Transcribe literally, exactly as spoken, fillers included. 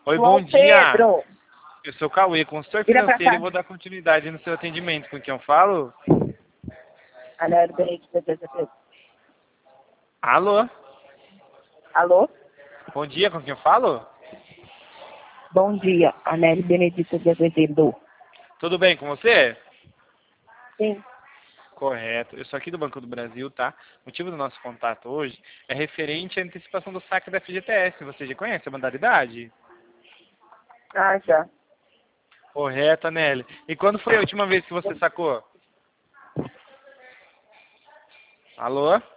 Oi, bom João dia. Pedro, Eu sou o Cauê, consultor vira pra financeiro, e cá. vou dar continuidade no seu atendimento. Com quem eu falo? Anélio Benedito Azevedo. Alô? Alô? Bom dia, com quem eu falo? Bom dia, Anélio Benedito de Azevedo. Tudo bem com você? Sim. Correto. Eu sou aqui do Banco do Brasil, tá? O motivo do nosso contato hoje é referente à antecipação do saque da F G T S. Você já conhece a modalidade? Ah, já. Correto, Nelly. E quando foi a última vez que você sacou? Alô?